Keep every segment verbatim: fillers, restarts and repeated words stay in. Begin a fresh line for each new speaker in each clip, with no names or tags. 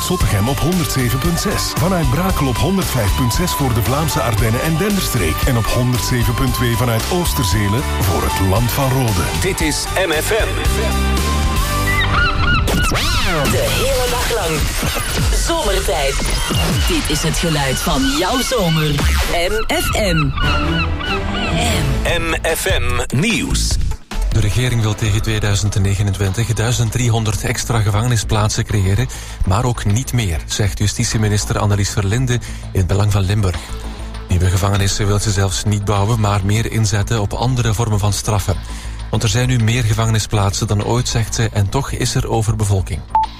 vanuit Zottegem op honderd zeven komma zes. Vanuit Brakel op honderd vijf komma zes voor de Vlaamse Ardennen en Denderstreek. En op honderd zeven komma twee vanuit Oosterzelen voor het Land van Rode.
Dit is M F M.
De hele dag lang. Zomertijd. Dit is het geluid van jouw zomer. M F M.
M F M Nieuws.
De regering wil tegen tweeduizend negenentwintig duizend driehonderd extra gevangenisplaatsen creëren, maar ook niet meer, zegt justitieminister Annelies Verlinde in het Belang van Limburg. Nieuwe gevangenissen wil ze zelfs niet bouwen, maar meer inzetten op andere vormen van straffen. Want er zijn nu meer gevangenisplaatsen dan ooit, zegt ze, en toch is er overbevolking.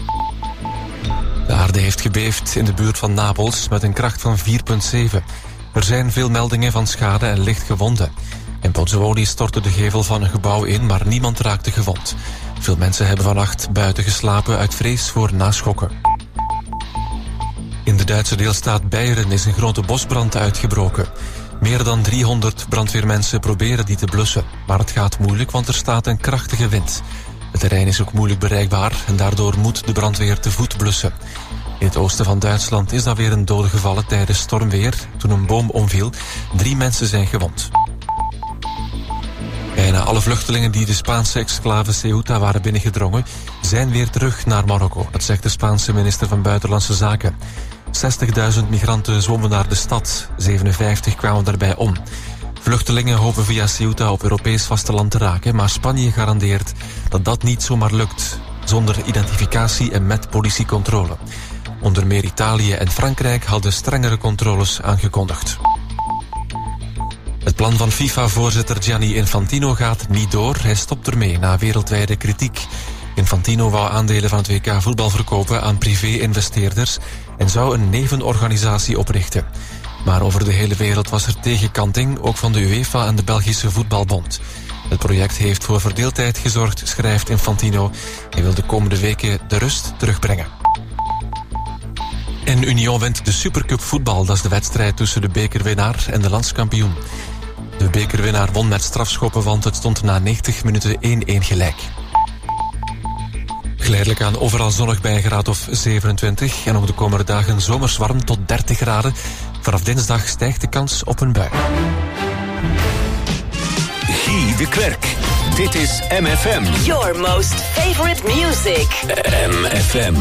De aarde heeft gebeefd in de buurt van Napels met een kracht van vier komma zeven. Er zijn veel meldingen van schade en licht gewonden. In Pozzuoli stortte de gevel van een gebouw in, maar niemand raakte gewond. Veel mensen hebben vannacht buiten geslapen uit vrees voor naschokken. In de Duitse deelstaat Beieren is een grote bosbrand uitgebroken. Meer dan driehonderd brandweermensen proberen die te blussen. Maar het gaat moeilijk, want er staat een krachtige wind. Het terrein is ook moeilijk bereikbaar en daardoor moet de brandweer te voet blussen. In het oosten van Duitsland is dan weer een dode gevallen tijdens stormweer toen een boom omviel. Drie mensen zijn gewond. Bijna alle vluchtelingen die de Spaanse exclave Ceuta waren binnengedrongen zijn weer terug naar Marokko. Dat zegt de Spaanse minister van Buitenlandse Zaken. zestigduizend migranten zwommen naar de stad. zevenenvijftig kwamen daarbij om. Vluchtelingen hopen via Ceuta op Europees vasteland te raken, maar Spanje garandeert dat dat niet zomaar lukt, zonder identificatie en met politiecontrole. Onder meer Italië en Frankrijk hadden strengere controles aangekondigd. Het plan van FIFA-voorzitter Gianni Infantino gaat niet door. Hij stopt ermee na wereldwijde kritiek. Infantino wou aandelen van het W K voetbal verkopen aan privé-investeerders en zou een nevenorganisatie oprichten. Maar over de hele wereld was er tegenkanting, ook van de UEFA en de Belgische Voetbalbond. Het project heeft voor verdeeldheid gezorgd, schrijft Infantino. Hij wil de komende weken de rust terugbrengen. En Union wint de Supercup voetbal. Dat is de wedstrijd tussen de bekerwinnaar en de landskampioen. De bekerwinnaar won met strafschoppen, want het stond na negentig minuten één-één gelijk. Geleidelijk aan overal zonnig bij een graad of zevenentwintig. En ook de komende dagen zomers warm tot dertig graden. Vanaf dinsdag stijgt de kans op een bui.
Guy de Klerk. Dit is M F M.
Your most favorite music.
M F M.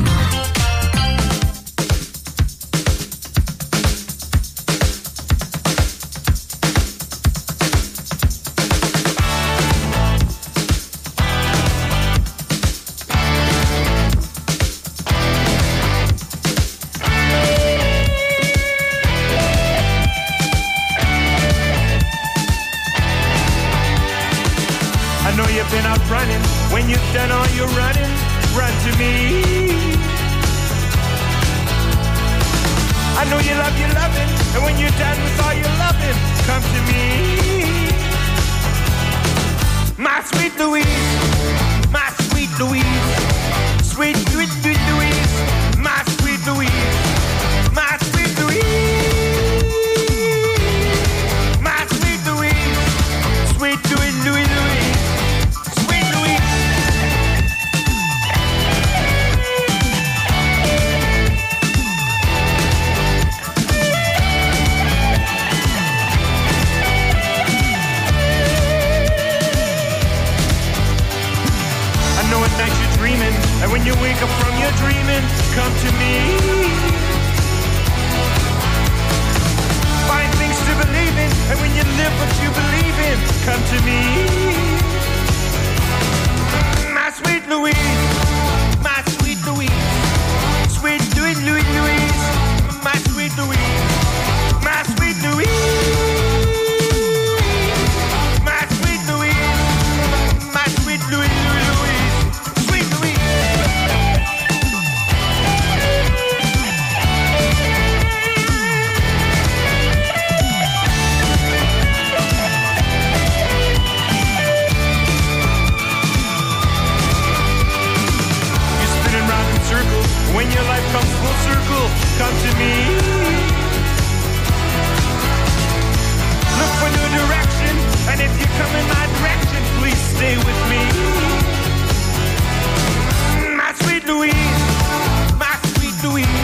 Louise, my sweet Louise.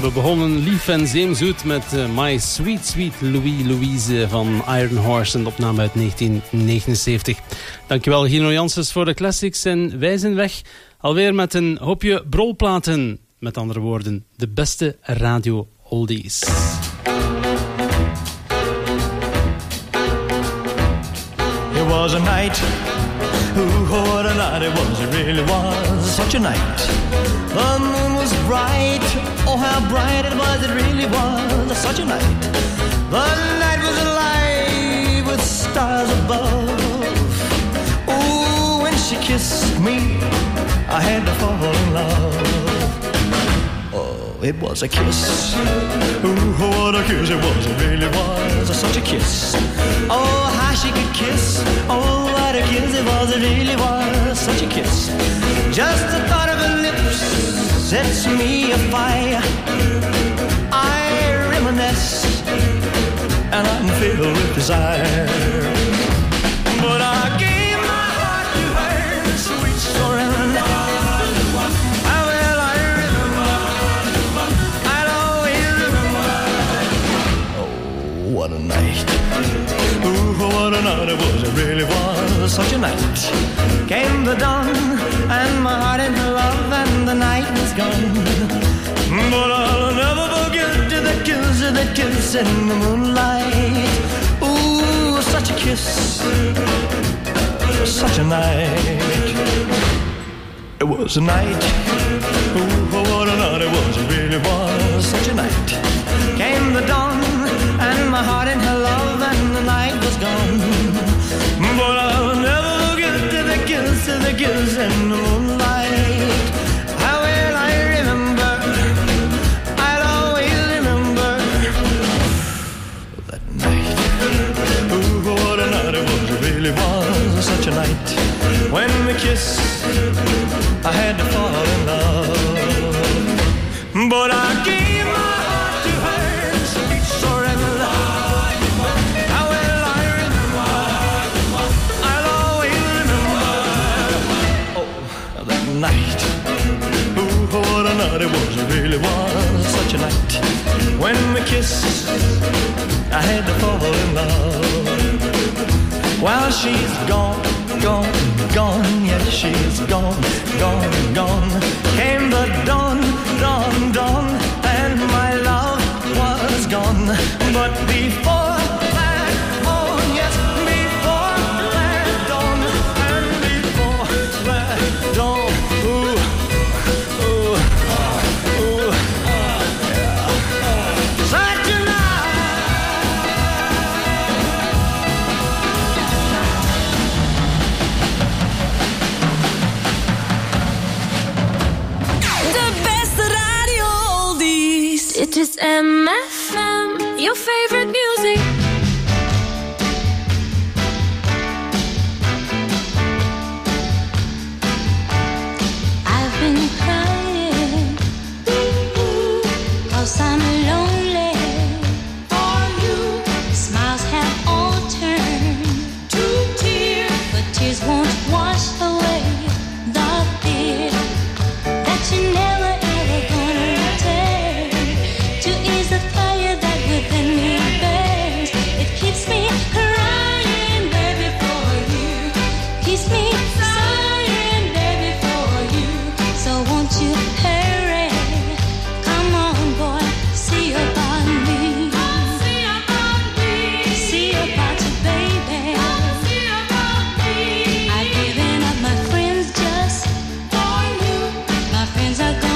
We begonnen lief en zeemzoet met uh, My Sweet Sweet Louis Louise van Iron Horse, een opname uit negentien negenenzeventig. Dankjewel Gino Janssens voor de classics en wij zijn weg alweer met een hoopje brolplaten. Met andere woorden, de beste radio oldies.
It was a night, ooh, what a night it was, it really was such a night. The moon was bright, oh how bright it was, it really was such a night. The night was alive with stars above. Ooh, when she kissed me, I had to fall in love. Oh, it was a kiss, ooh, what a kiss it was, it really was such a kiss. Oh, how she could kiss, oh, what a kiss it was, it really was such a kiss. Just the thought of her lips sets me afire. I reminisce and I'm filled with desire. But I gave my heart to her, sweet surrender. How well I remember, I'll always remember. Oh, what a night. Ooh, what a night it was, it really was such a night. Came the dawn and my heart in her love and the night was gone. But I'll never forget the kiss, the kiss in the moonlight. Ooh, such a kiss, such a night. It was a night, ooh, what a night it was, it really was such a night. Came the dawn and my heart in her love and the night was gone. But I'll never forget the kiss, the kiss in the moonlight. How well I remember, I'll always remember that night. Ooh, what a night it was, it really was such a night. When we kissed, I had to fall in love. But I gave my heart to her, sweet surrender. How well I remember, I'll always remember. Oh, that night. Ooh, what a night it was, it really was such a night. When we kissed, I had to fall in love. While she's gone, gone, gone, yes, she's gone, gone, gone. Came the dawn, dawn, dawn, and my love was gone. But before that dawn, yes, before that dawn, and before that dawn, ooh, ooh, ooh, yeah, such a night.
It is M F M, your favorite music. I've been crying, cause I'm lonely for you. Smiles have all turned to tears, but tears won't wash away the fear that you never ever gonna take. To ease the fire that within me burns, it keeps me crying, baby, for you. Keeps me sighing, baby, for you. So won't you hurry? Come on, boy, see about me. See about me. See about you, baby. See about me. I've given up my friends just for you. My friends are gone.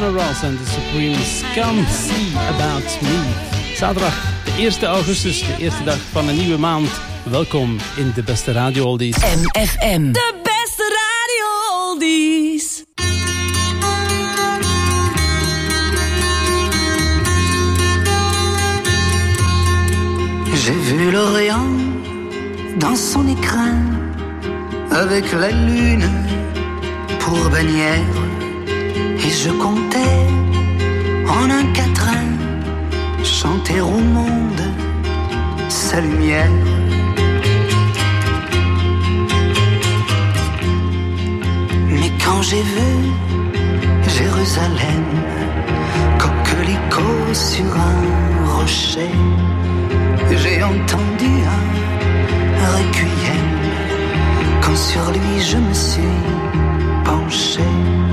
Diana Ross en The Supremes. Come see about me. Zaterdag, de eerste augustus, de eerste dag van een nieuwe maand. Welkom in de beste radio oldies.
M F M. De beste radio oldies.
J'ai vu l'Orient dans son écrin, avec la lune pour bannière, et je comptais en un quatrain chanter au monde sa lumière. Mais quand j'ai vu Jérusalem, coquelicot sur un rocher, j'ai entendu un requiem, quand sur lui je me suis penché.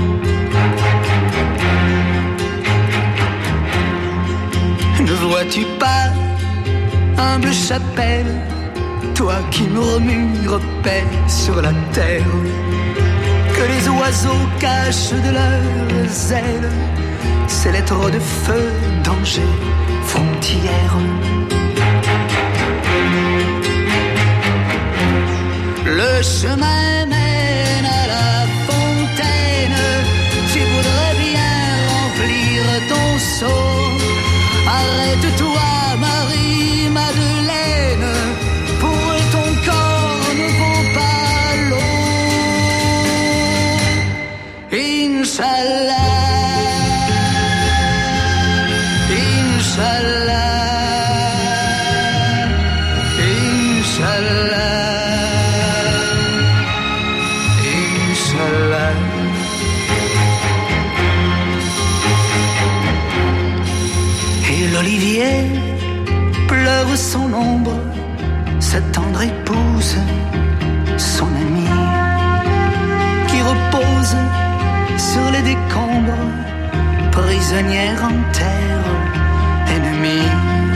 Ne vois-tu pas, humble chapelle, toi qui murmures paix sur la terre, que les oiseaux cachent de leurs ailes ces lettres de feu, danger, frontière. Le chemin mène à la fontaine, tu voudrais bien remplir ton seau. Arrête-toi, Marie-Madeleine, pour ton corps ne vaut pas l'eau. Inch'Allah, Inch'Allah, Inch'Allah. L'olivier pleure son ombre, sa tendre épouse, son amie, qui repose sur les décombres, prisonnière en terre ennemie.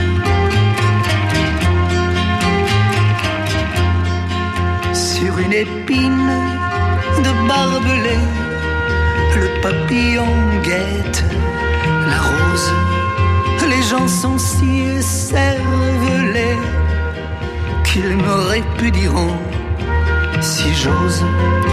Sur une épine de barbelé, le papillon guette la rose. Les gens sont si écervelés qu'ils me répudieront si j'ose.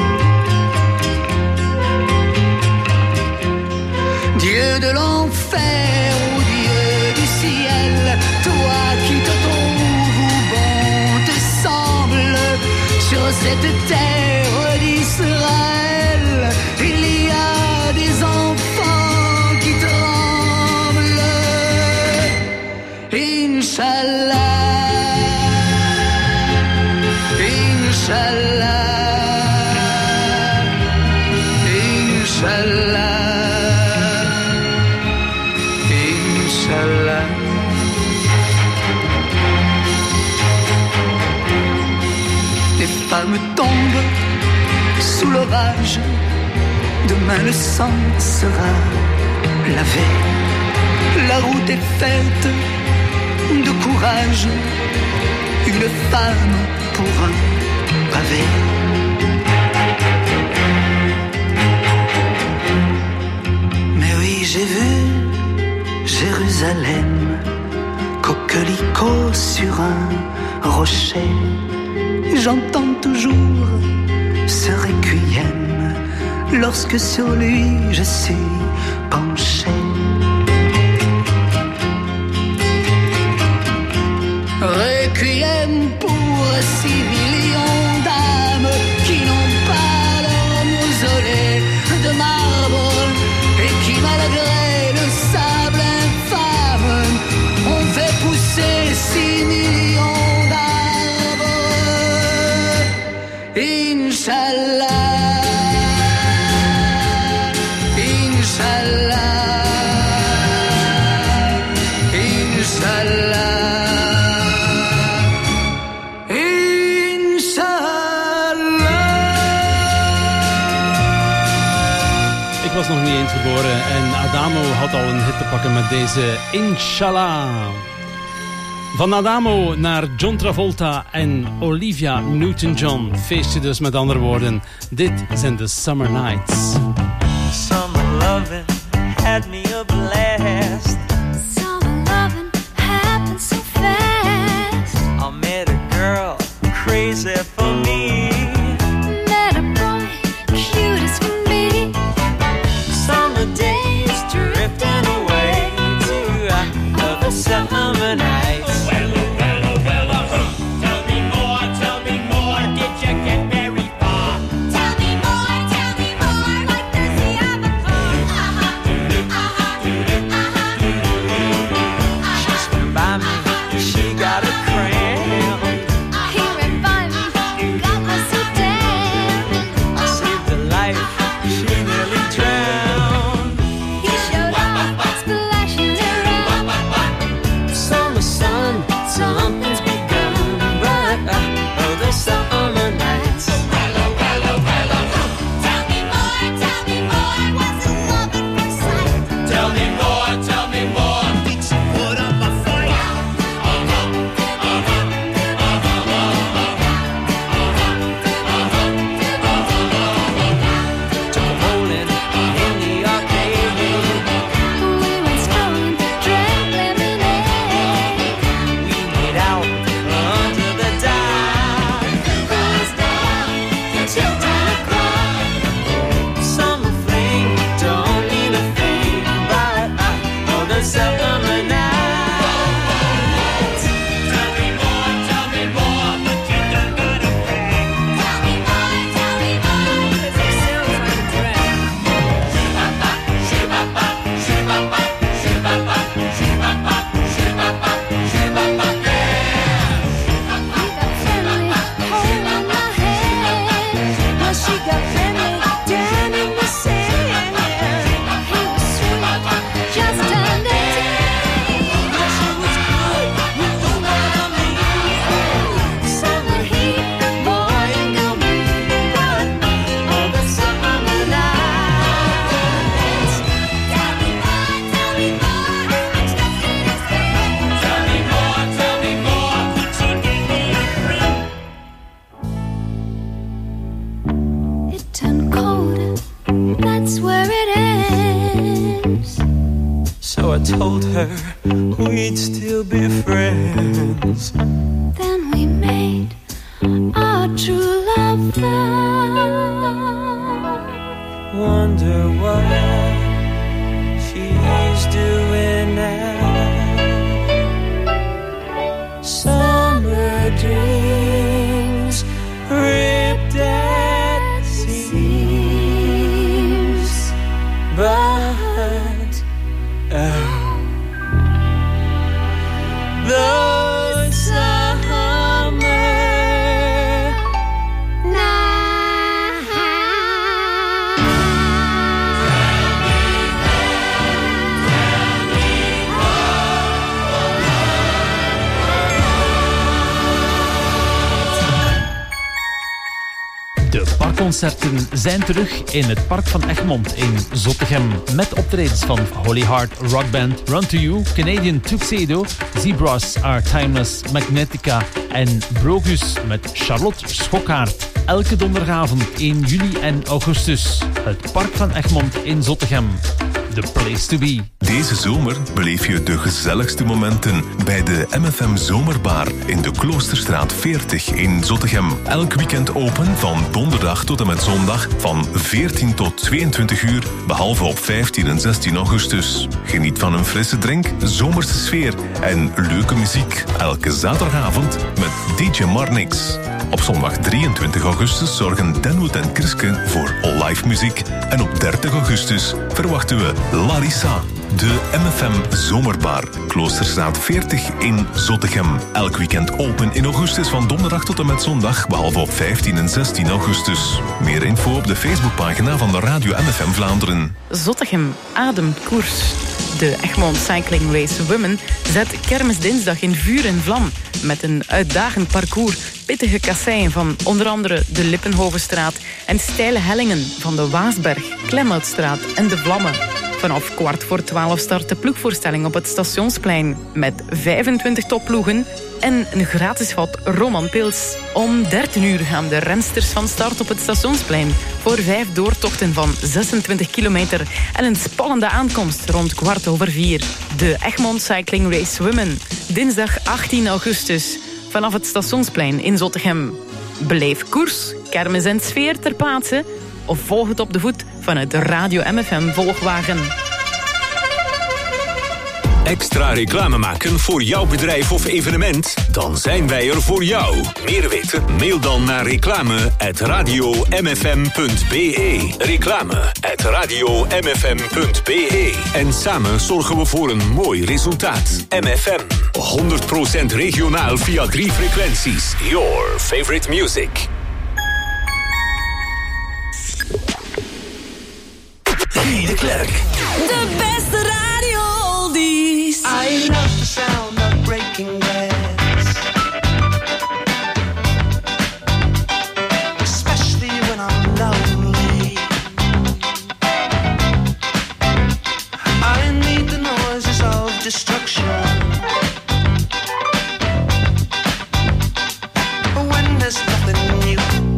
Dieu de l'enfer ou Dieu du ciel, toi qui te trouves bon te semble, sur cette terre d'Israël, il y a des enfants qui tremblent. Inch'Allah, Inch'Allah, Inch'Allah, Inch'Allah. Les femmes tombent sous l'orage, demain le sang sera lavé. La route est faite de courage, une femme pour un pavé. Mais oui, j'ai vu Jérusalem, coquelicot sur un rocher. J'entends toujours ce requiem lorsque sur lui je suis penché. Requiem pour six millions d'âmes qui n'ont pas leur mausolée de marbre et qui, malgré le sable infâme, ont fait pousser six millions d'arbres. Inch'Allah, Inch'Allah, Inch'Allah.
Ik was nog niet eens geboren en Adamo had al een hit te pakken met deze Inshallah. Van Adamo naar John Travolta en Olivia Newton-John. Feestje dus met andere woorden. Dit zijn de Summer Nights.
Summer loving had me a blast.
Summer loving happened so fast.
I met a girl crazy for me.
Met a boy cute as can be.
Summer days drifting away to other summer nights.
Well, well, well, uh, tell me more, tell me more. Did you get very far?
Tell me more, tell me more. Like this the other before. Uh-huh, uh-huh, uh-huh.
She swam by me, she got a cramp.
He ran by me, got me so damn.
I saved her life, she nearly drowned.
He showed up, splashing around.
Summer sun, something's begun, but uh, other summer nights.
Well, well, well, uh,
Tell me more, tell me more. What's the love at first sight?
tell me more, tell me more. Did you put up a fight?
Took a bowling in the arcade.
We went strolling, drank lemonade.
We made out under the dark.
Cruised down until ten o'clock.
Summer flame don't mean a thing, but uh, other summer nights.
Tell me more, tell me more. But you done got a friend.
Tell me more, tell me more. 'Cause your sounds like a drag. He got friendly, holding my hand. Well, she got friendly, down in the sand. He was sweet, just under ten.
Well, she was good, you know what I mean.
Summer heat, boy, ain't gonna be but
Other summer nights.
Tell me more, tell me more. I'm stuck in this bed.
Tell me more, tell me more. Would you give me a friend?
It turned colder, that's where it ends.
So I told her we'd still be friends.
Then we made our true love vow.
Wonder what she's doing now. Summer dreams ripped at seams, but oh, those summer
De parkconcerten zijn terug in het Park van Egmond in Zottegem. Met optredens van Holy Heart Rock Band, Run to You, Canadian Tuxedo, Zebras Are Timeless, Magnetica en Brogus met Charlotte Schokkaert. Elke donderdagavond in juli en augustus. Het Park van Egmond in Zottegem. The place to be.
Deze zomer beleef je de gezelligste momenten bij de M F M Zomerbar in de Kloosterstraat veertig in Zottegem. Elk weekend open van donderdag tot en met zondag van veertien tot tweeëntwintig uur, behalve op vijftien en zestien augustus. Geniet van een frisse drink, zomerse sfeer en leuke muziek. Elke zaterdagavond met D J Marnix. Op zondag drieëntwintig augustus zorgen Denwood en Kriske voor live muziek. En op dertig augustus verwachten we Larissa. De M F M Zomerbar, Kloosterstraat veertig in Zottegem. Elk weekend open in augustus van donderdag tot en met zondag, behalve op vijftien en zestien augustus. Meer info op de Facebookpagina van de Radio M F M Vlaanderen.
Zottegem ademt koers. De Egmond Cycling Race Women zet kermisdinsdag in vuur en vlam. Met een uitdagend parcours, pittige kasseien van onder andere de Lippenhovenstraat en steile hellingen van de Waasberg, Klemhoutstraat en de Vlammen. Vanaf kwart voor twaalf start de ploegvoorstelling op het Stationsplein met vijfentwintig topploegen en een gratis vat Roman Pils. Om dertien uur gaan de rensters van start op het Stationsplein voor vijf doortochten van zesentwintig kilometer en een spannende aankomst rond kwart over vier. De Egmond Cycling Race Women, dinsdag achttien augustus, vanaf het Stationsplein in Zottegem. Beleef koers, kermis en sfeer ter plaatse of volg het op de voet vanuit de Radio M F M Volgwagen.
Extra reclame maken voor jouw bedrijf of evenement? Dan zijn wij er voor jou. Meer weten? Mail dan naar reclame at radio m f m punt b e. Reclame at radio m f m punt b e. En samen zorgen we voor een mooi resultaat. M F M, honderd procent regionaal via drie frequenties. Your favorite music.
Guy de Klerk.
De beste radio oldies.
I love the sound of breaking glass, especially when I'm lonely. I need the noises of destruction when there's nothing new.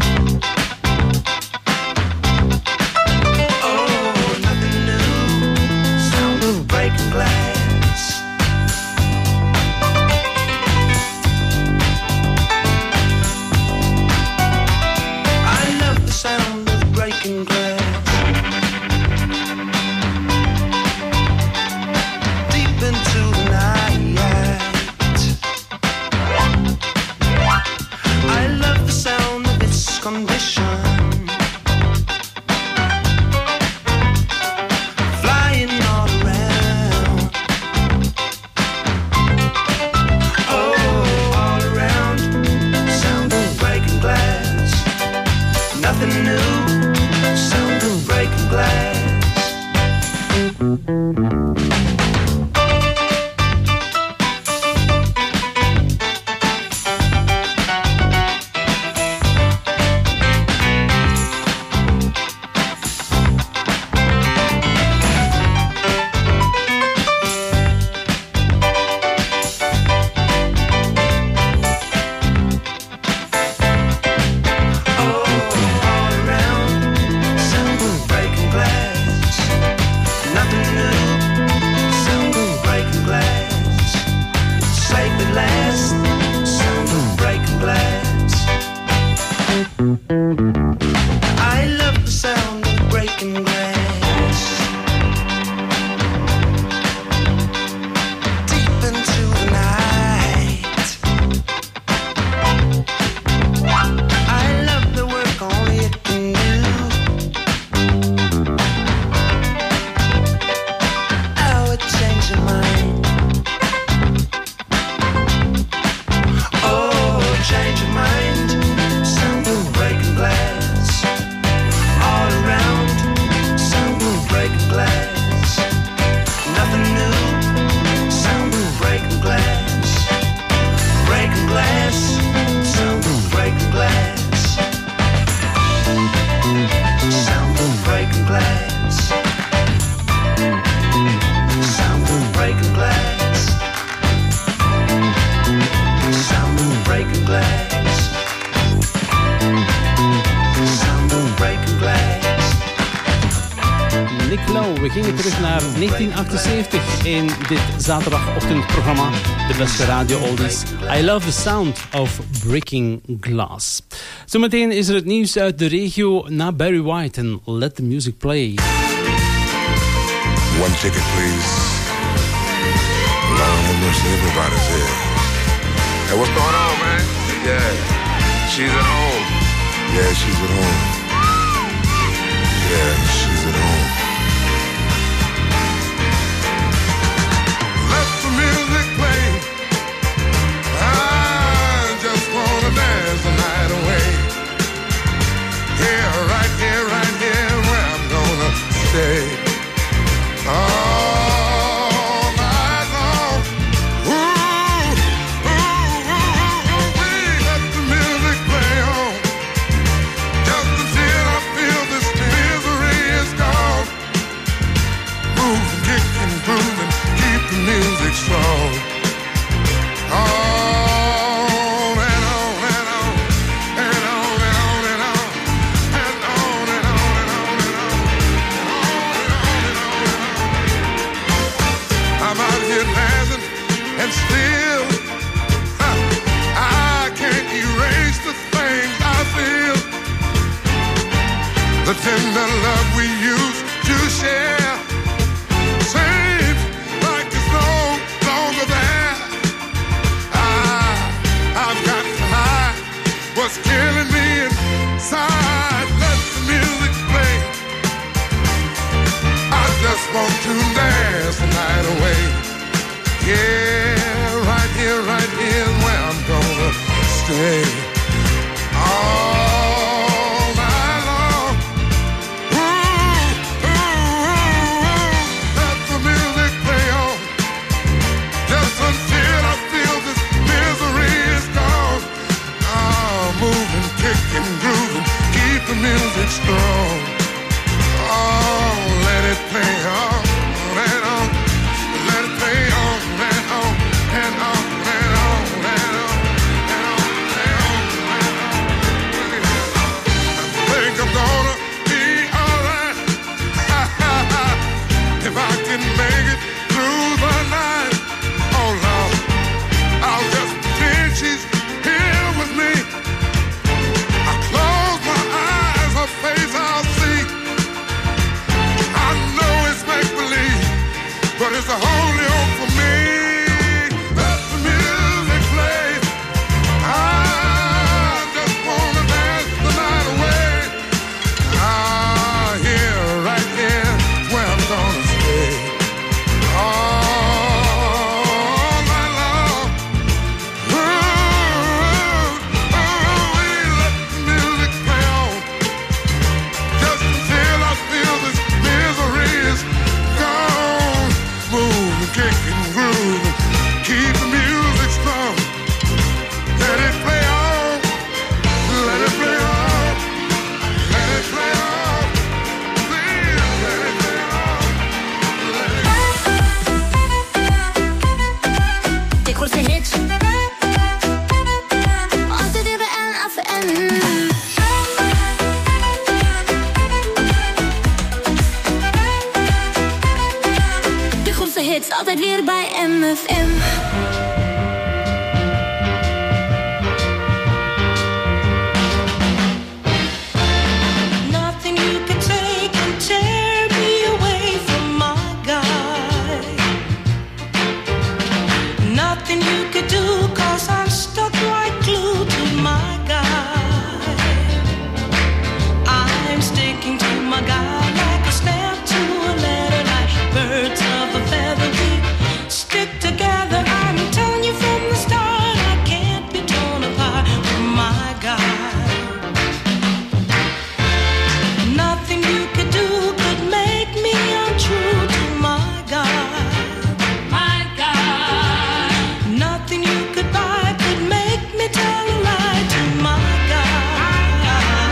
negentien achtenzeventig in dit zaterdagochtendprogramma, de beste radio oldies. I love the sound of breaking glass. Zometeen is er het nieuws uit de regio na Barry White en Let the Music Play.
One ticket, please. Lord have mercy, everybody's here. Hey, what's going on, man? Yeah, she's at home. Yeah, she's at home. Yeah, she's at home. Music play. I just wanna dance the night away. Here, right here, right here, where I'm gonna stay. All night long. Ooh, ooh, ooh, ooh, ooh, let the music play on. Just until I feel this misery is gone. dance the night away. Yeah, right here, right here is where I'm gonna stay. All night long. Ooh, ooh, let the music play on. Just until I feel this misery is gone. Oh, moving, kicking, grooving, keep the music strong. Oh, let it play on, and on, let it play on, and on, and on, and on, and on, and on, and on, and on. I think I'm gonna be alright if I can make it through the night. Oh Lord, I'll just pretend she's here with me. I close my eyes, her face I'll see. I know it's make-believe, but it's the only hope for me. Let the music play. I just wanna dance the night away. Ah, here, right here, where I'm gonna stay. All night long. Ooh, ooh, let the music play on. Just until I feel this misery is gone. Move, kick and groove, keep the music strong. Let it play on, let it play on, let it play on. Please, let it play on, let it
De grootste hits. Altijd weer bij N F M. De grootste hits, altijd weer bij M F M.
Nothing you could take can tear me away from my guy. Nothing you could do, cause I'm stuck like glue to my guy. I'm sticking to my guy like a stamp to a letter, like birds of a feather. We stick together, I'm telling you from the start, I can't be torn apart from my guy. Nothing you could do could make me untrue to my guy. My guy. Nothing you could buy could make me tell a lie to my guy.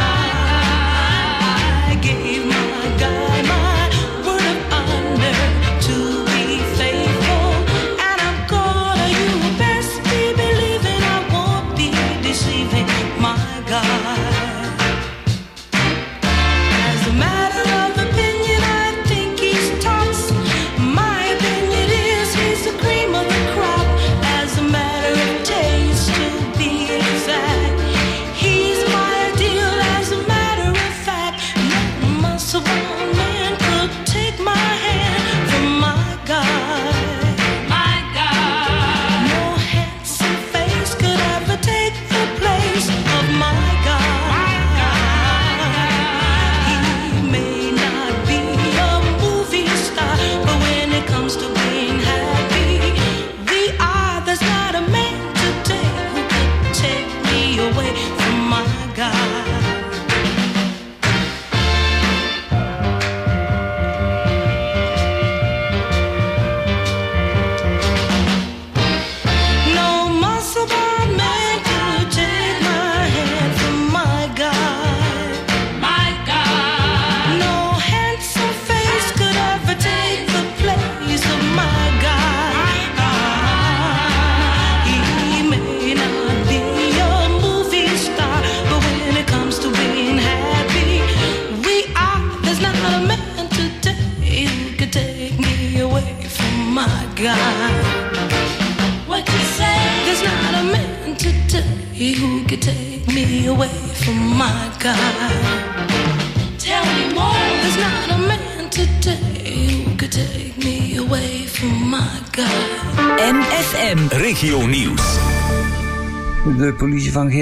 I gave my guy my word of honor to be faithful, and I'm gonna, you best be believing I won't be deceiving my guy. As a matter of opinion, I think he's tops. My opinion is he's the cream of the crop. As a matter of taste, to be exact, he's my ideal. As a matter of fact, no muscle bound man could take my hand from my guy. My guy. No handsome face could ever take the place of my guy. He may not be a movie star, but when it comes to being happy, we are. There's not a man today who could take me away from my guy. No muscle bound man could take my hand from my guy. My guy. No handsome face could ever take the place of my guy. He may not be a movie star, but when it comes to being happy, we are. There's not a man today who could take me away from my guy. What you say? There's not a man today who could take me away from my guy. Tell me more. There's not a man today who could take me away from my guy.
M F M.
Regio Nieuws.
De politie van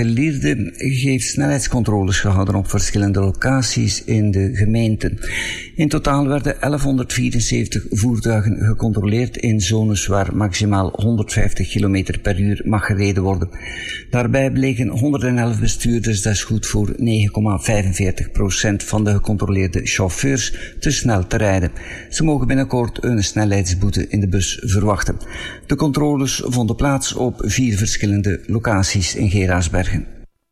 Geraardsbergen-Lierde heeft snelheidscontroles gehouden op verschillende locaties in de gemeente. In totaal werden elfhonderdvierenzeventig voertuigen gecontroleerd in zones waar maximaal honderdvijftig kilometer per uur mag gereden worden. Daarbij bleken honderdelf bestuurders, dat is goed voor negen komma vijfenveertig procent van de gecontroleerde chauffeurs, te snel te rijden. Ze mogen binnenkort een snelheidsboete in de bus verwachten. De controles vonden plaats op vier verschillende locaties in Geraardsbergen.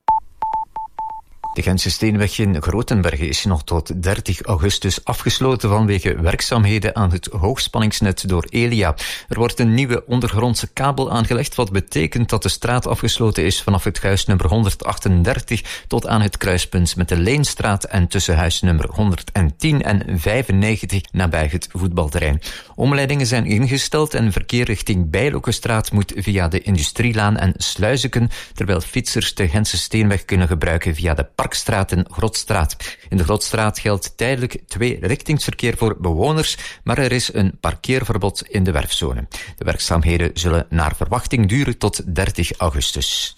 De Gentse Steenweg in Grotenbergen is nog tot dertig augustus afgesloten vanwege werkzaamheden aan het hoogspanningsnet door Elia. Er wordt een nieuwe ondergrondse kabel aangelegd, wat betekent dat de straat afgesloten is vanaf het huisnummer honderdachtendertig tot aan het kruispunt met de Leenstraat en tussen huisnummer honderdtien en vijfennegentig nabij het voetbalterrein. Omleidingen zijn ingesteld en verkeer richting Bijlokenstraat moet via de Industrielaan en Sluizeken, terwijl fietsers de Gentse Steenweg kunnen gebruiken via de Parkstraat en Grotstraat. In de Grotstraat geldt tijdelijk twee-richtingsverkeer voor bewoners, maar er is een parkeerverbod in de werfzone. De werkzaamheden zullen naar verwachting duren tot dertig augustus.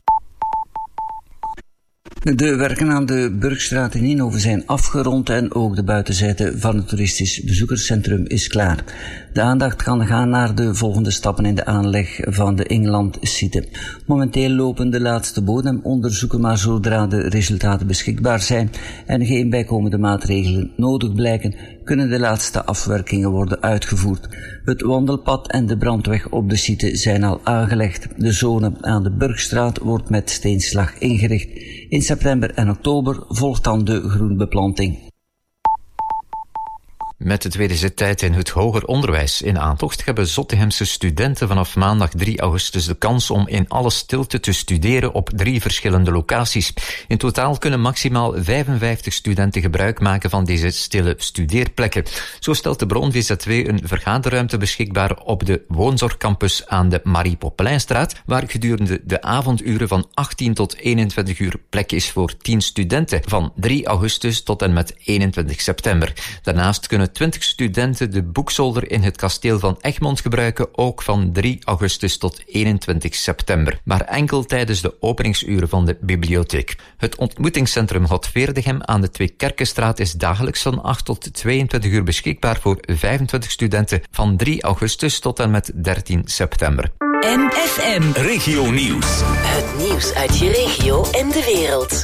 De werken aan de Burgstraat in Eindhoven zijn afgerond en ook de buitenzijde van het toeristisch bezoekerscentrum is klaar. De aandacht kan gaan naar de volgende stappen in de aanleg van de England-site. Momenteel lopen de laatste bodemonderzoeken, maar zodra de resultaten beschikbaar zijn en geen bijkomende maatregelen nodig blijken, kunnen de laatste afwerkingen worden uitgevoerd. Het wandelpad en de brandweg op de site zijn al aangelegd. De zone aan de Burgstraat wordt met steenslag ingericht. In september en oktober volgt dan de groenbeplanting.
Met de tweede zittijd in het hoger onderwijs in aantocht hebben Zottegemse studenten vanaf maandag drie augustus de kans om in alle stilte te studeren op drie verschillende locaties. In totaal kunnen maximaal vijfenvijftig studenten gebruik maken van deze stille studeerplekken. Zo stelt de Bron V Z W een vergaderruimte beschikbaar op de woonzorgcampus aan de Marie Popelijnstraat, waar gedurende de avonduren van achttien tot eenentwintig uur plek is voor tien studenten, van drie augustus tot en met eenentwintig september. Daarnaast kunnen twintig studenten de boekzolder in het kasteel van Egmond gebruiken, ook van drie augustus tot eenentwintig september, maar enkel tijdens de openingsuren van de bibliotheek. Het ontmoetingscentrum Godveerdegem aan de Tweekerkenstraat is dagelijks van acht tot tweeëntwintig uur beschikbaar voor vijfentwintig studenten, van drie augustus tot en met dertien september.
M F M
Regio Nieuws.
Het nieuws uit je regio en de wereld.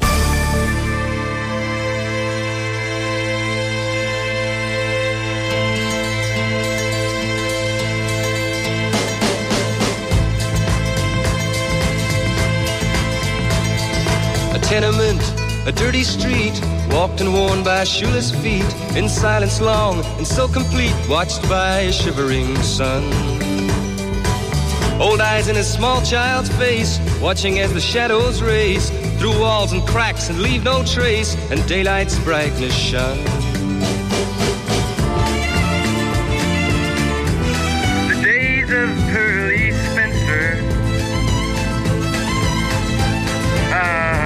Tenement, a dirty street, walked and worn by shoeless feet, in silence long and so complete, watched by a shivering sun. Old eyes in a small child's face, watching as the shadows race through walls and cracks and leave no trace, and daylight's brightness shine.
The days of Pearly Spencer, ah,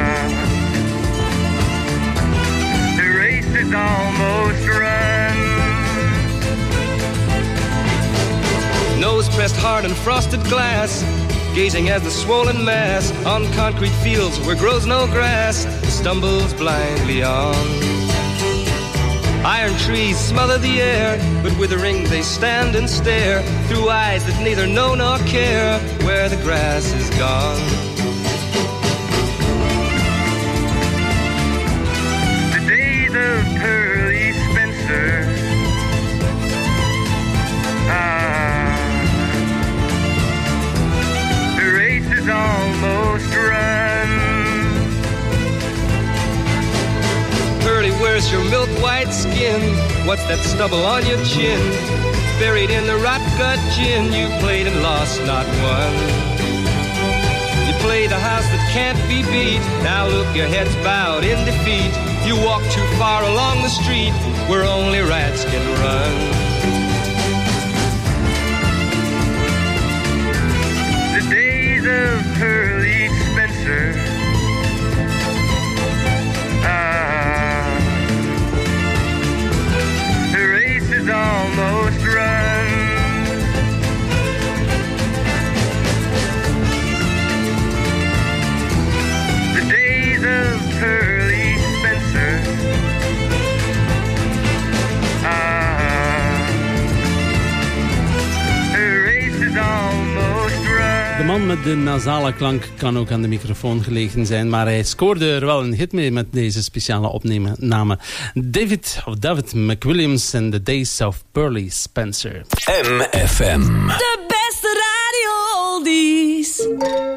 is almost run.
Nose pressed hard on frosted glass, gazing as the swollen mass on concrete fields where grows no grass stumbles blindly on. Iron trees smother the air, but withering they stand and stare through eyes that neither know nor care where the grass is gone.
Of Pearly Spencer, ah, the race is almost run.
Pearly, where's your milk white skin? What's that stubble on your chin? Buried in the rot gut gin, you played and lost, not won. You played a house that can't be beat. Now look, your head's bowed in defeat. You walk too far along the street where only rats can run.
The days of Pearly Spencer, ah, the race is almost run. The days of Pearly Spencer, ah,
man met de nasale klank kan ook aan de microfoon gelegen zijn, maar hij scoorde er wel een hit mee met deze speciale opname. David, of David McWilliams and the Days of Burley Spencer.
M F M.
De beste radio oldies.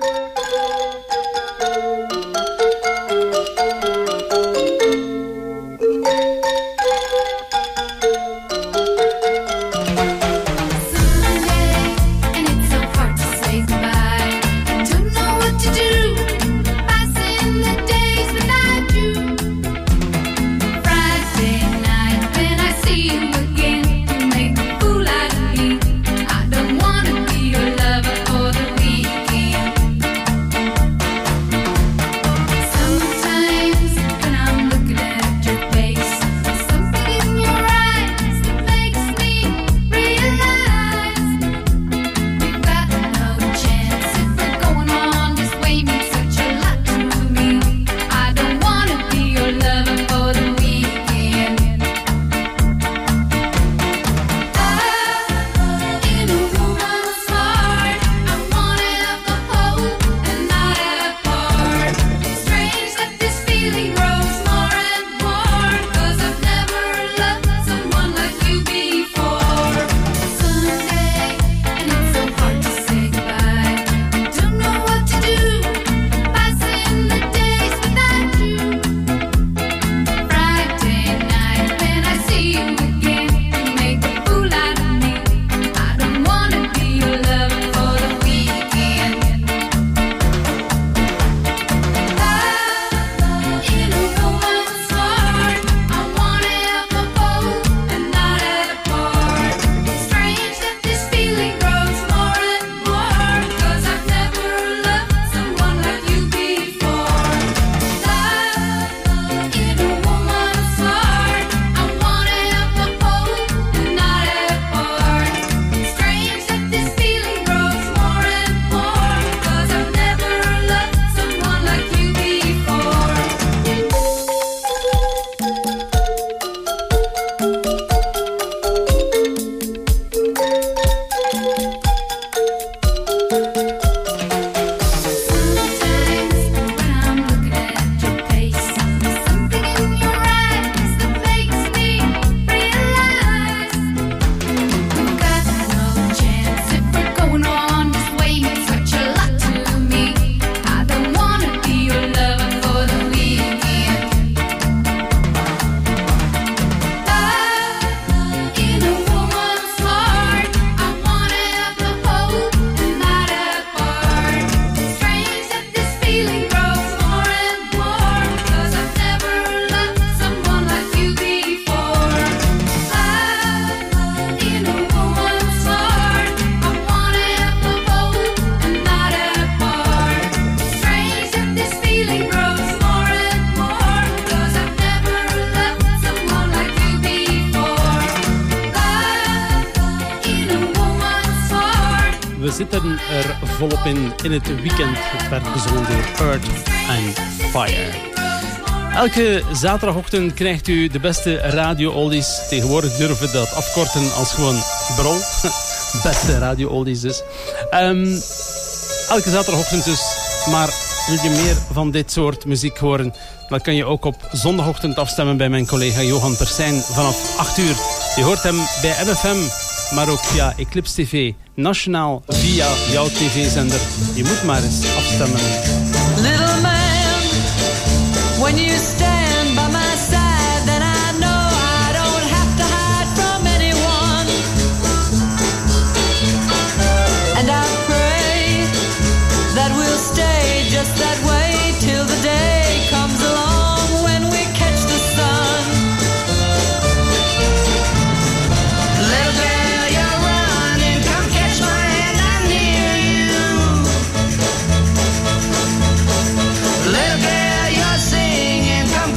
zitten er volop in in het weekend. Het werd gezongen door Earth and Fire. Elke zaterdagochtend krijgt u de beste radio-oldies. Tegenwoordig durven we dat afkorten als gewoon bron. Beste radio-oldies dus. Um, elke zaterdagochtend dus. Maar wil je meer van dit soort muziek horen? Dan kan je ook op zondagochtend afstemmen bij mijn collega Johan Persijn vanaf acht uur. Je hoort hem bij M F M, maar ook via Eclipse T V, nationaal via jouw tv-zender. Je moet maar eens afstemmen.
Little man, when you stand by my side, then I know I don't have to hide from anyone. And I pray that we'll stay just that way till the day comes along when we catch the sun. Little girl, you're running, come catch my hand, I'm near you. Little girl, you're singing, come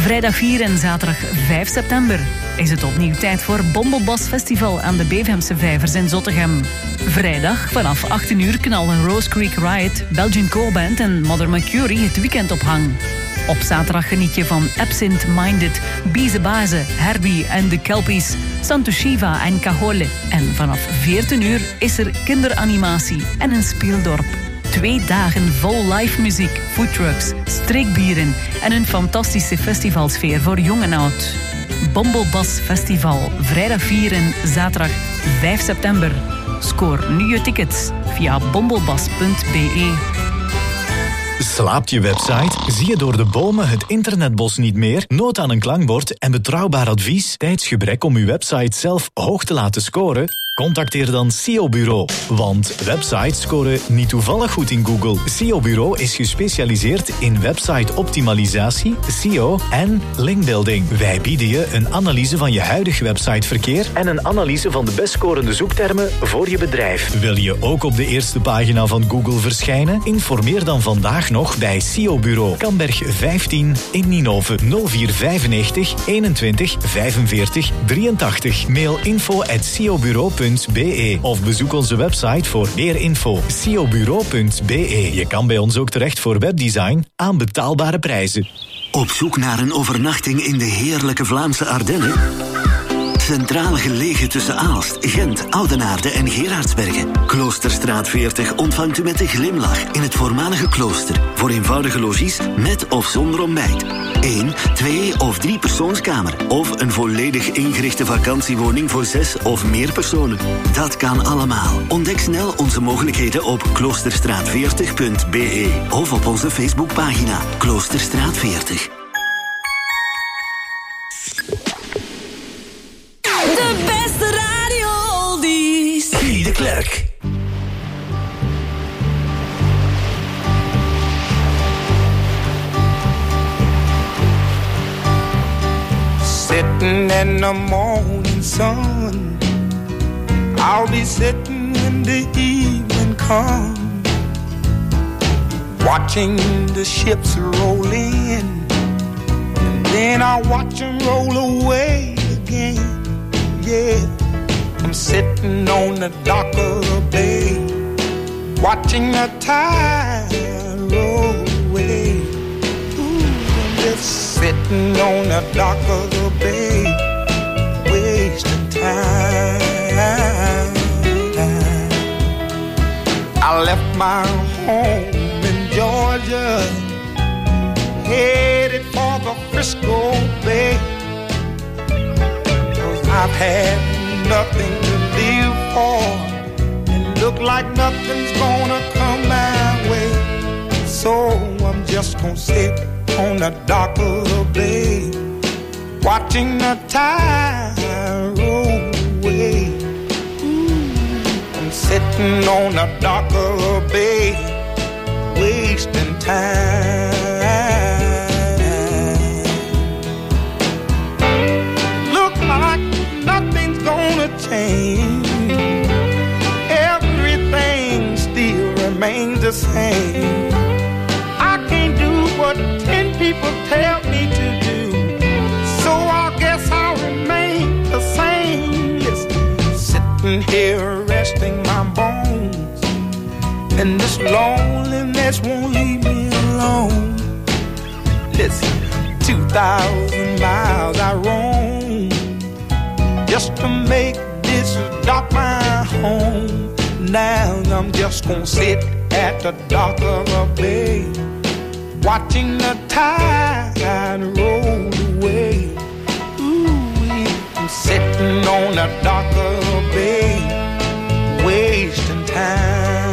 Vrijdag vier en zaterdag vijf september is het opnieuw tijd voor Bombelbas Festival aan de Bevemse Vijvers in Zottegem. Vrijdag vanaf achttien uur knallen Rose Creek Riot, Belgian Core Band en Mother Mercury het weekend op hang. Op zaterdag geniet je van Absent Minded, Bize Baze, Herbie en de Kelpies, Santo Shiva en Cajole. En vanaf veertien uur is er kinderanimatie en een speeldorp. Twee dagen vol live muziek, foodtrucks, streekbieren en een fantastische festivalsfeer voor jong en oud. Bombelbas Festival, vrijdag vier en zaterdag vijf september. Scoor nu je tickets via bombelbas punt be.
Slaapt je website? Zie je door de bomen het internetbos niet meer? Nood aan een klankbord en betrouwbaar advies? Tijdsgebrek om uw website zelf hoog te laten scoren? Contacteer dan S E O Bureau. Want websites scoren niet toevallig goed in Google. S E O Bureau is gespecialiseerd in website-optimalisatie, S E O en linkbuilding. Wij bieden je een analyse van je huidig websiteverkeer en een analyse van de best scorende zoektermen voor je bedrijf. Wil je ook op de eerste pagina van Google verschijnen? Informeer dan vandaag nog bij S E O Bureau. Kamberg vijftien in Ninove nul vier vijfennegentig eenentwintig vijfenveertig drieëntachtig. Mail info at s e o bureau punt be of bezoek onze website voor meer info. s e o bureau punt be. Je kan bij ons ook terecht voor webdesign aan betaalbare prijzen.
Op zoek naar een overnachting in de heerlijke Vlaamse Ardennen? Centraal gelegen tussen Aalst, Gent, Oudenaarde en Gerardsbergen. Kloosterstraat veertig ontvangt u met een glimlach in het voormalige klooster. Voor eenvoudige logies met of zonder ontbijt. Eén, twee of drie persoonskamer. Of een volledig ingerichte vakantiewoning voor zes of meer personen. Dat kan allemaal. Ontdek snel onze mogelijkheden op kloosterstraat veertig punt be of op onze Facebookpagina Kloosterstraat veertig.
De beste radio-oldies.
Guy de Klerk.
Sitting in the morning sun, I'll be sitting when the evening comes, watching the ships roll in, and then I'll watch them roll away again. Yeah, I'm sitting on the dock of the bay, watching the tide roll away. Ooh, I'm just sitting on the dock of the bay, wasting time. I left my home in Georgia, headed for the Frisco Bay. I've had nothing to live for, and look like nothing's gonna come my way. So I'm just gonna sit on the dock of the bay, watching the tide roll away. Ooh, I'm sitting on the dock of the bay, wasting time. Look like nothing's gonna change. Everything still remains the same. I can't do what ten people tell me to do, so I guess I'll remain the same. Listen, sitting here resting my bones, and this loneliness won't leave me alone. Listen, two thousand miles I roam just to make this dock my home. Now I'm just gonna sit at the dock of a bay, watching the tide roll away. Ooh, I'm sitting on the dock of a bay, wasting time.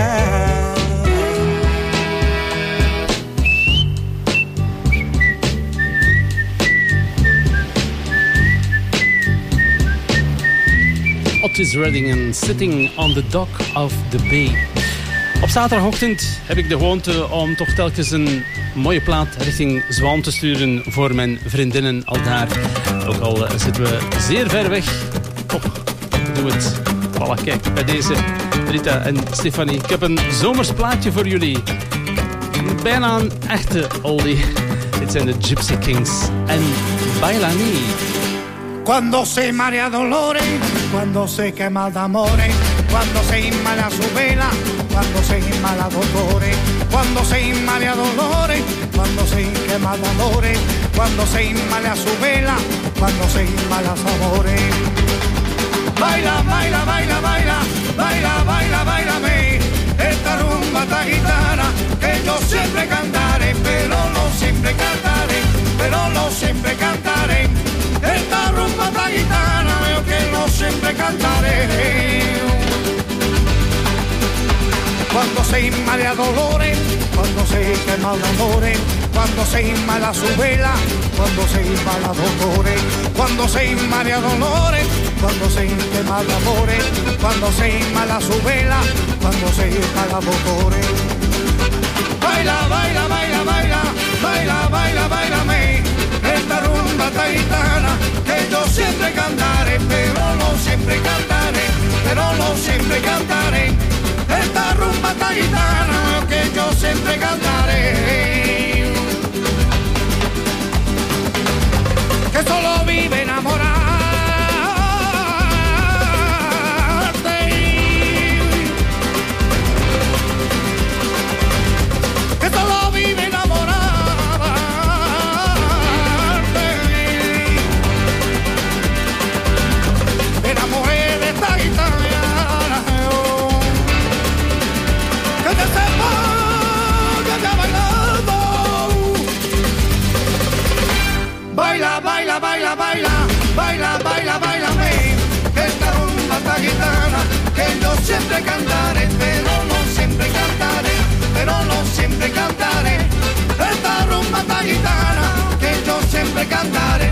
Otis Redding en Sitting on the Dock of the Bay. Op zaterdagochtend heb ik de gewoonte om toch telkens een mooie plaat richting Zwaan te sturen voor mijn vriendinnen al daar. Ook al zitten we zeer ver weg, toch doe het. Voilà, kijk, bij deze Rita en Stefanie. Ik heb een zomers plaatje voor jullie. Bijna een echte oldie. Dit zijn de Gypsy Kings en Bailani.
Cuando se marea dolores, cuando se quema de amores, cuando se inmala su vela, cuando se inmala dolores, cuando se inmala dolores, cuando se quema de amores, cuando se inmala su vela, cuando se inmala sabores. Baila, baila, baila, baila, baila, baila, bailame, esta rumba esta gitana que yo siempre cantaré, pero no siempre cantaré, pero no siempre cantaré. Esta rumba esta gitana yo que no siempre cantaré. Cuando se inmala dolores, cuando se quema de amores, cuando se inmala su vela, cuando se inmala dolores, cuando se inmala dolores, cuando se quema de amores, cuando se inmala su vela, cuando se inmala dolores. Baila, baila, baila, baila, baila, baila, bailame, esta rumba esta gitana que yo siempre cantaré, pero no siempre cantaré, pero no siempre cantaré. Esta rumba esta gitana que yo siempre cantaré. Que solo vive enamorarte. Que solo vive enamorarte. Me enamoré de esta gitana. Que te sepa que te ha bailado. Baila, baila, baila, baila, baila, baila, bailame, esta rumba esta gitana que yo siempre cantaré, pero no siempre cantaré, pero no siempre cantaré. Esta rumba esta gitana que yo siempre cantaré.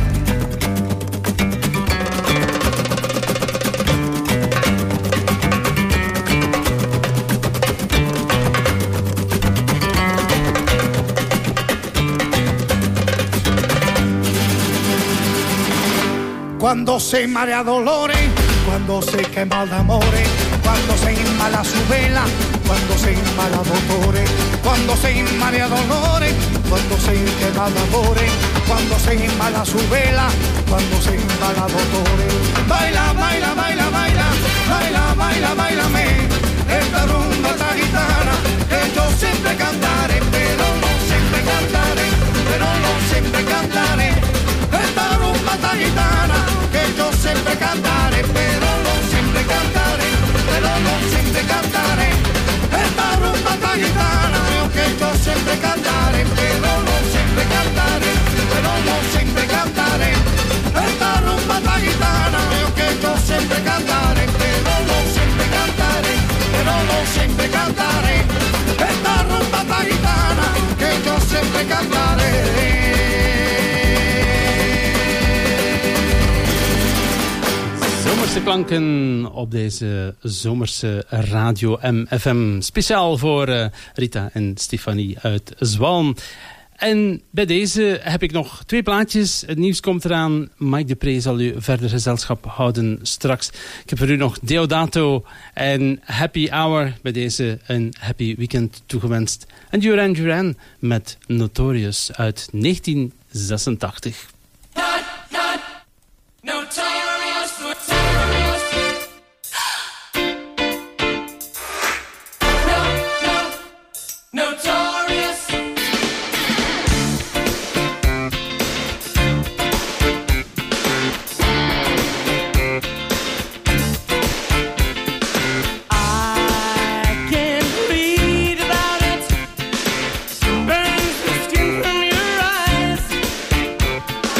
Cuando se marea dolores, cuando se quema de amores, cuando se inmala su vela, cuando se inmala dolores, cuando se inmala dolores, cuando se quema de amores, cuando se inmala su vela, cuando se inmala dolores. Baila, baila, baila, baila, baila, baila, bailame, esta rumba esta gitana que yo siempre cantaré, pero no siempre cantaré, pero no siempre cantaré. Esta rumba esta gitana que yo siempre cantaré, pero no siempre cantaré, pero no siempre cantaré. Esta rumba esta gitana que yo siempre cantaré, pero no siempre cantaré, pero no siempre cantaré. Esta rumba esta gitana que yo siempre cantaré, pero no siempre cantaré, pero no siempre cantaré. Esta rumba esta gitana que yo siempre cantaré.
Zomerse klanken op deze zomerse radio M F M. Speciaal voor uh, Rita en Stefanie uit Zwalm. En bij deze heb ik nog twee plaatjes. Het nieuws komt eraan. Mike Dupré zal u verder gezelschap houden straks. Ik heb voor u nog Deodato en Happy Hour. Bij deze een happy weekend toegewenst. En Duran Duran met Notorious uit negentien zesentachtig.
Not, not, notorious, notorious. No, no, notorious.
I can read about it. Burns the skin from your eyes.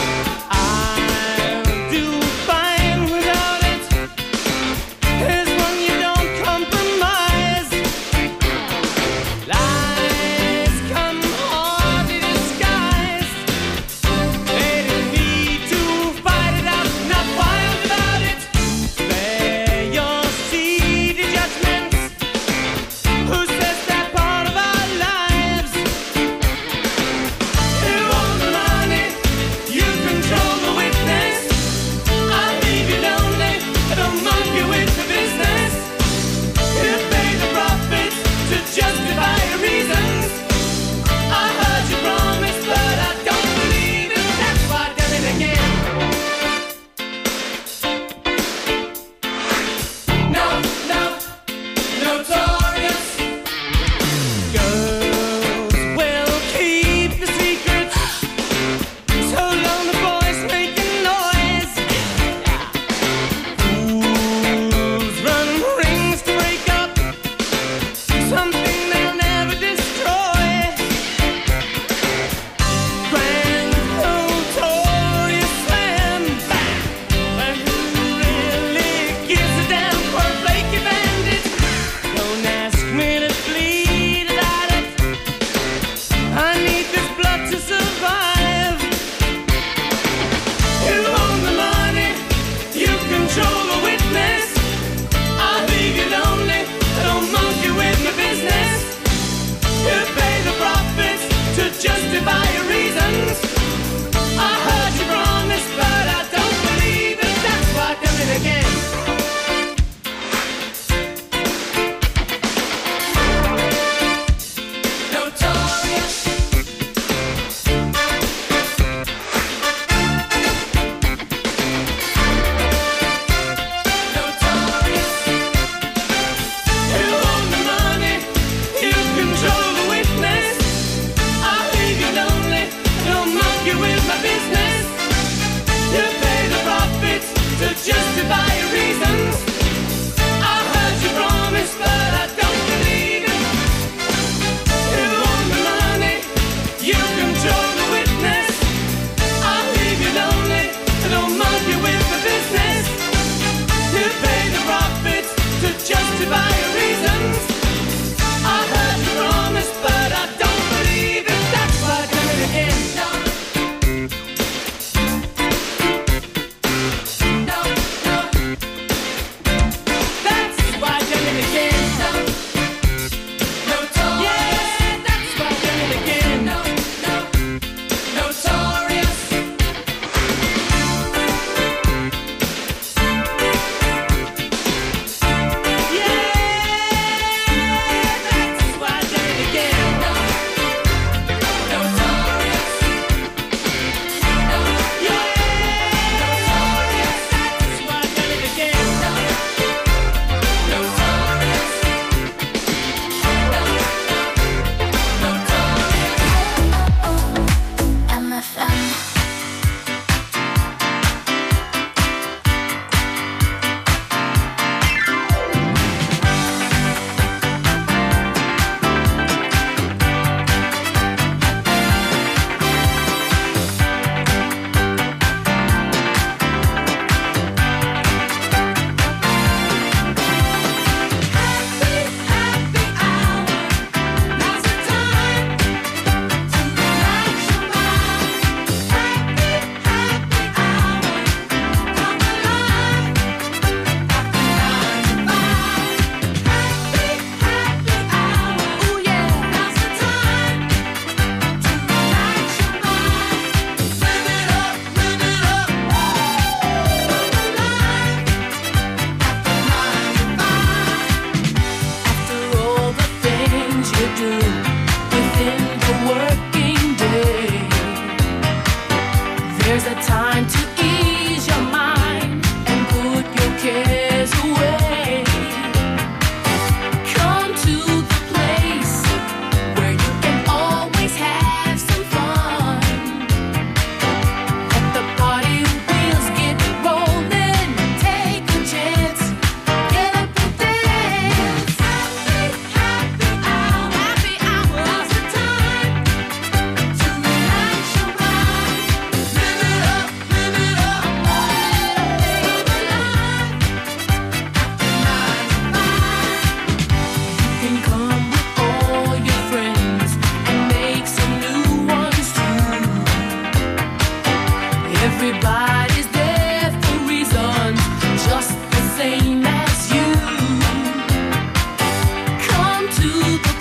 do within the working day. There's a time to ease your mind and put your cares away. Come to the place where you can always have some fun. Let the party wheels get rolling. Take a chance, get up and dance. Happy, happy hour, happy hour is the time to relax your mind. Live it up, live it up, live a life after nine to five. You can come with all your friends and make some new ones too. Everybody's there for reasons just the same as you. Come to the